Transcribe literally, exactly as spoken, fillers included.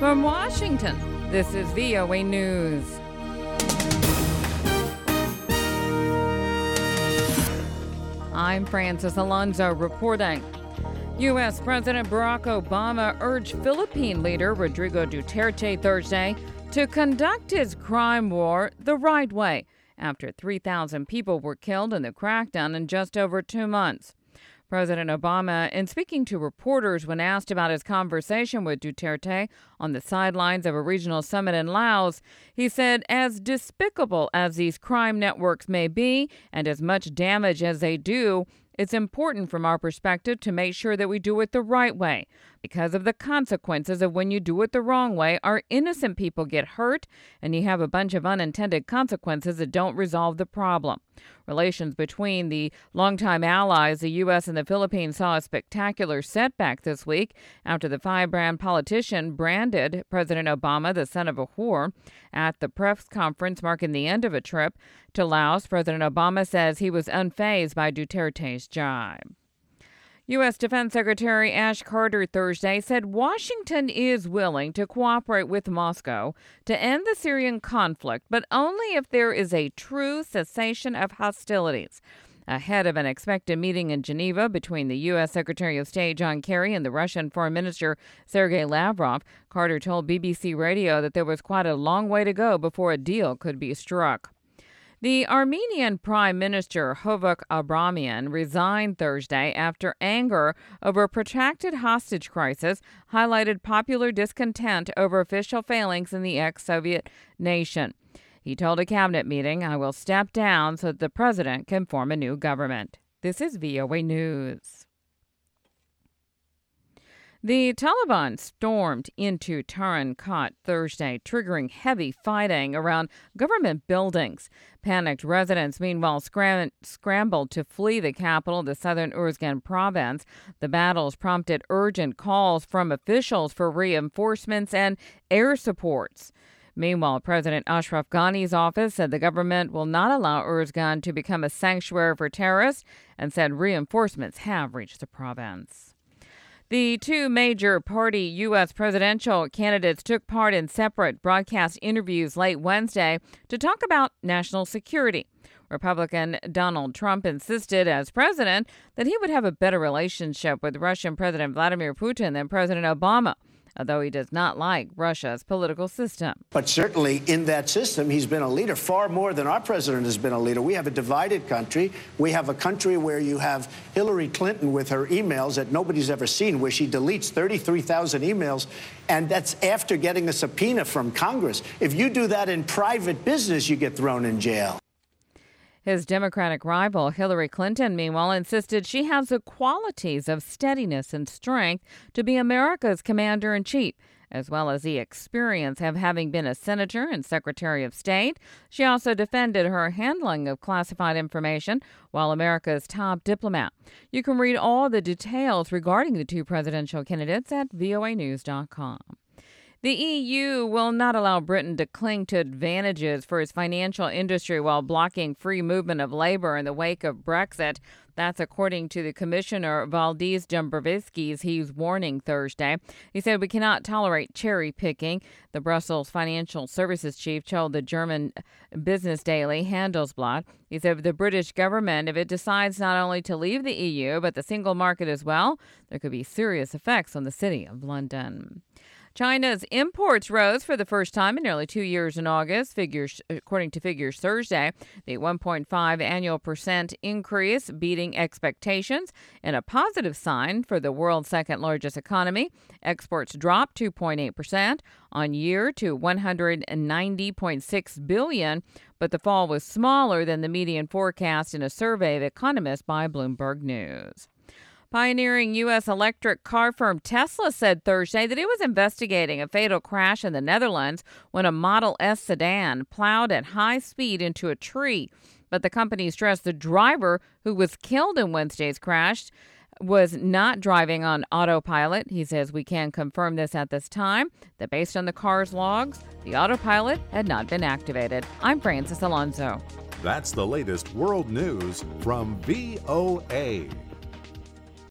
From Washington, this is V O A News. I'm Francis Alonso reporting. U S. President Barack Obama urged Philippine leader Rodrigo Duterte Thursday to conduct his crime war the right way after three thousand people were killed in the crackdown in just over two months. President Obama, in speaking to reporters when asked about his conversation with Duterte on the sidelines of a regional summit in Laos, he said, as despicable as these crime networks may be and as much damage as they do, it's important from our perspective to make sure that we do it the right way. Because of the consequences of when you do it the wrong way, our innocent people get hurt, and you have a bunch of unintended consequences that don't resolve the problem. Relations between the longtime allies, the U S and the Philippines, saw a spectacular setback this week after the firebrand politician branded President Obama the son of a whore. At the press conference marking the end of a trip to Laos, President Obama says he was unfazed by Duterte's jibe. U S. Defense Secretary Ash Carter Thursday said Washington is willing to cooperate with Moscow to end the Syrian conflict, but only if there is a true cessation of hostilities. Ahead of an expected meeting in Geneva between the U S. Secretary of State John Kerry and the Russian Foreign Minister Sergei Lavrov, Carter told B B C Radio that there was quite a long way to go before a deal could be struck. The Armenian Prime Minister Hovuk Abramian resigned Thursday after anger over a protracted hostage crisis highlighted popular discontent over official failings in the ex-Soviet nation. He told a cabinet meeting, "I will step down so that the president can form a new government." This is V O A News. The Taliban stormed into Tarin Kot Thursday, triggering heavy fighting around government buildings. Panicked residents, meanwhile, scram- scrambled to flee the capital, the southern Uruzgan province. The battles prompted urgent calls from officials for reinforcements and air supports. Meanwhile, President Ashraf Ghani's office said the government will not allow Uruzgan to become a sanctuary for terrorists and said reinforcements have reached the province. The two major party U S presidential candidates took part in separate broadcast interviews late Wednesday to talk about national security. Republican Donald Trump insisted as president that he would have a better relationship with Russian President Vladimir Putin than President Obama, although he does not like Russia's political system. But certainly in that system, he's been a leader far more than our president has been a leader. We have a divided country. We have a country where you have Hillary Clinton with her emails that nobody's ever seen, where she deletes thirty-three thousand emails, and that's after getting a subpoena from Congress. If you do that in private business, you get thrown in jail. His Democratic rival, Hillary Clinton, meanwhile, insisted she has the qualities of steadiness and strength to be America's commander-in-chief, as well as the experience of having been a senator and secretary of state. She also defended her handling of classified information while America's top diplomat. You can read all the details regarding the two presidential candidates at V O A news dot com. The E U will not allow Britain to cling to advantages for its financial industry while blocking free movement of labor in the wake of Brexit. That's according to the Commissioner Valdis Dombrovskis. He's warning Thursday. He said we cannot tolerate cherry picking. The Brussels financial services chief told the German business daily Handelsblatt. He said the British government, if it decides not only to leave the E U but the single market as well, there could be serious effects on the city of London. China's imports rose for the first time in nearly two years in August, figures according to figures Thursday. The one point five annual percent increase beating expectations and a positive sign for the world's second largest economy. Exports dropped two point eight percent on year to one hundred ninety point six billion dollars, but the fall was smaller than the median forecast in a survey of economists by Bloomberg News. Pioneering U S electric car firm Tesla said Thursday that it was investigating a fatal crash in the Netherlands when a Model S sedan plowed at high speed into a tree. But the company stressed the driver who was killed in Wednesday's crash was not driving on autopilot. He says we can confirm this at this time, that based on the car's logs, the autopilot had not been activated. I'm Francis Alonso. That's the latest world news from V O A.